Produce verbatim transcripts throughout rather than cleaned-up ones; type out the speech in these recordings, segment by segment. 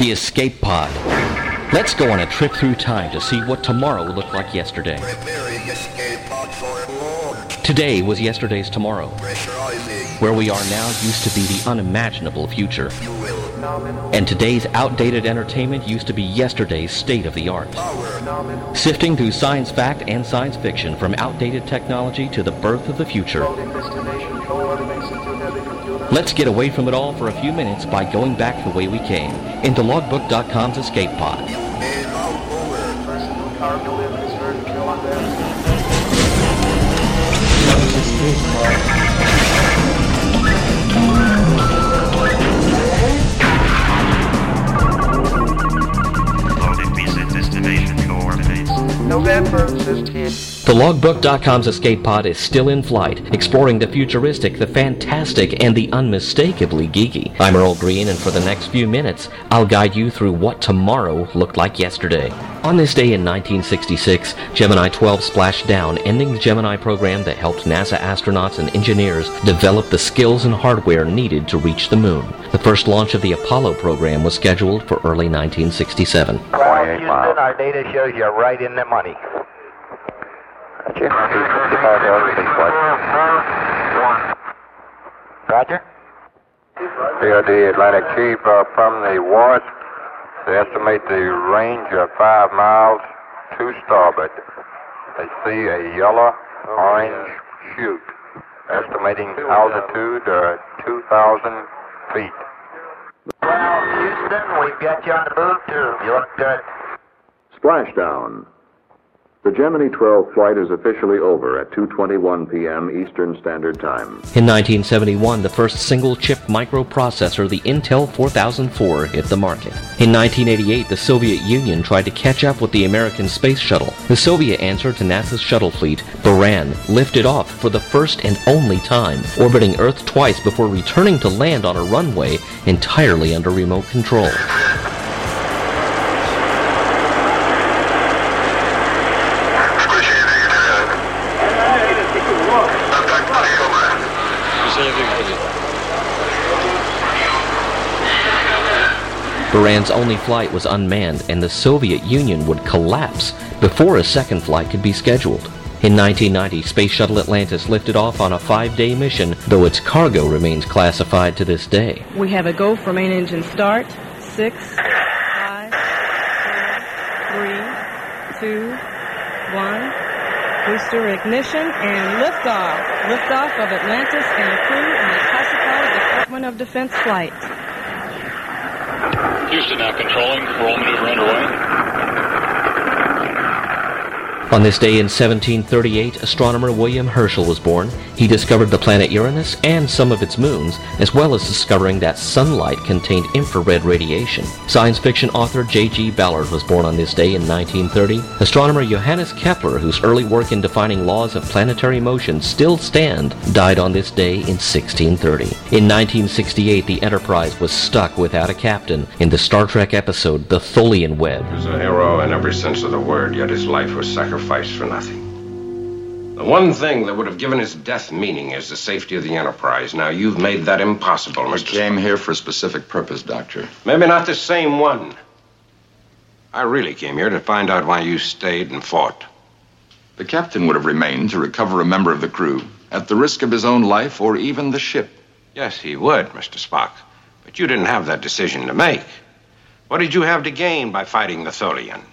The Escape Pod. Let's go on a trip through time to see what tomorrow looked like yesterday. Today was yesterday's tomorrow. Where we are now used to be the unimaginable future. And today's outdated entertainment used to be yesterday's state-of-the-art. Sifting through science fact and science fiction from outdated technology to the birth of the future. Let's get away from it all for a few minutes by going back the way we came into logbook dot com's Escape Pod. Loaded visit destination coordinates. November fifteenth. The logbook dot com's Escape Pod is still in flight, exploring the futuristic, the fantastic, and the unmistakably geeky. I'm Earl Green, and for the next few minutes, I'll guide you through what tomorrow looked like yesterday. On this day in nineteen sixty-six, Gemini twelve splashed down, ending the Gemini program that helped NASA astronauts and engineers develop the skills and hardware needed to reach the moon. The first launch of the Apollo program was scheduled for early nineteen sixty-seven. Well, Houston, our data shows you're right in the money. Roger. Roger. C O D Atlantic Chief, uh, from the WASP, they estimate the range of five miles to starboard. They see a yellow, orange chute, estimating altitude uh, two thousand feet. Well, Houston, we've got you on the move, too. You look good. Splashdown. The Gemini twelve flight is officially over at two twenty-one p.m. Eastern Standard Time. In nineteen seventy-one, the first single-chip microprocessor, the Intel four thousand four, hit the market. In nineteen eighty-eight, the Soviet Union tried to catch up with the American space shuttle. The Soviet answer to NASA's shuttle fleet, Buran, lifted off for the first and only time, orbiting Earth twice before returning to land on a runway entirely under remote control. Buran's only flight was unmanned, and the Soviet Union would collapse before a second flight could be scheduled. In nineteen ninety, Space Shuttle Atlantis lifted off on a five-day mission, though its cargo remains classified to this day. We have a go for main engine start. Six, five, four, three, two, one. Booster ignition and liftoff. Liftoff of Atlantis and crew on a classified Department of Defense flight. Houston now controlling, roll maneuver underway. On this day in seventeen thirty-eight, astronomer William Herschel was born. He discovered the planet Uranus and some of its moons, as well as discovering that sunlight contained infrared radiation. Science fiction author J G Ballard was born on this day in nineteen thirty. Astronomer Johannes Kepler, whose early work in defining laws of planetary motion still stand, died on this day in sixteen thirty. In nineteen sixty-eight, the Enterprise was stuck without a captain in the Star Trek episode The Tholian Web. He was a hero in every sense of the word, yet his life was sacrificed for nothing. The one thing that would have given his death meaning is the safety of the Enterprise. Now, you've made that impossible, Mister We came here for a specific purpose, Doctor. Maybe not the same one. I really came here to find out why you stayed and fought. The captain would have remained to recover a member of the crew, at the risk of his own life or even the ship. Yes, he would, Mister Spock. But you didn't have that decision to make. What did you have to gain by fighting the Tholians?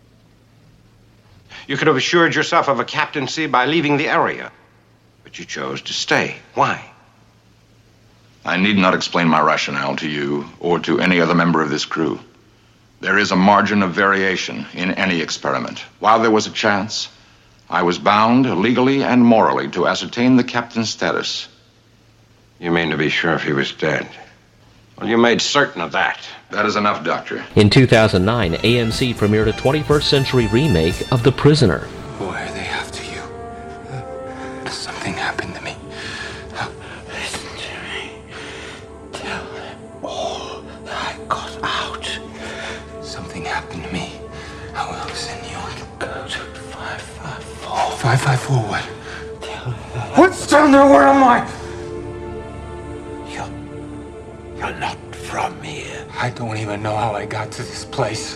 You could have assured yourself of a captaincy by leaving the area. But you chose to stay. Why? I need not explain my rationale to you or to any other member of this crew. There is a margin of variation in any experiment. While there was a chance, I was bound legally and morally to ascertain the captain's status. You mean to be sure if he was dead? Well, you made certain of that. That is enough, Doctor. In two thousand nine, A M C premiered a twenty-first century remake of The Prisoner. Why are they after you? Uh, something happened to me. Uh, listen to me. Tell them all I got out. Something happened to me. I will send you on the code five five four. five five four what? Tell them. What's down there? Where am I? You're, you're not from here. I don't even know how I got to this place.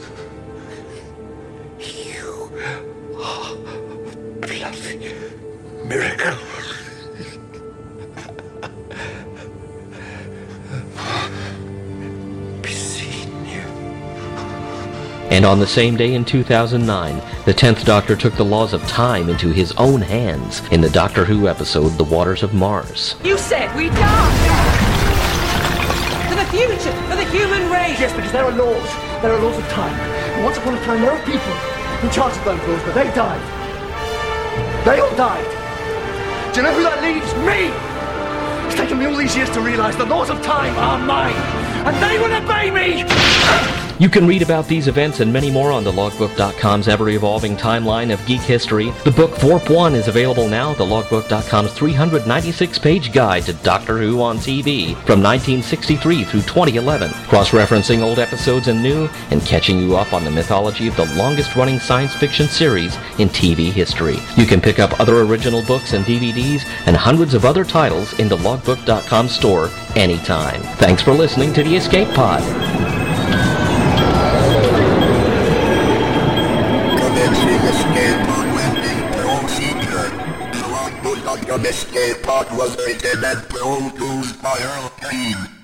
You are a bloody miracle. And on the same day in two thousand nine, the tenth Doctor took the laws of time into his own hands in the Doctor Who episode, The Waters of Mars. You said we die! For the future, for the human race! Yes, because there are laws. There are laws of time. And once upon a time, there were people in charge of those laws, but they died. They all died. Do you know who that leaves? Me! It's taken me all these years to realize the laws of time are mine, and they will obey me! You can read about these events and many more on the logbook dot com's ever-evolving timeline of geek history. The book Thorpe one is available now, the logbook dot com's three hundred ninety-six page guide to Doctor Who on T V from nineteen sixty-three through twenty eleven, cross-referencing old episodes and new, and catching you up on the mythology of the longest-running science fiction series in T V history. You can pick up other original books and D V Ds and hundreds of other titles in the logbook dot com store anytime. Thanks for listening to the Escape Pod. The Escape Pod was written and produced by Earl Kane.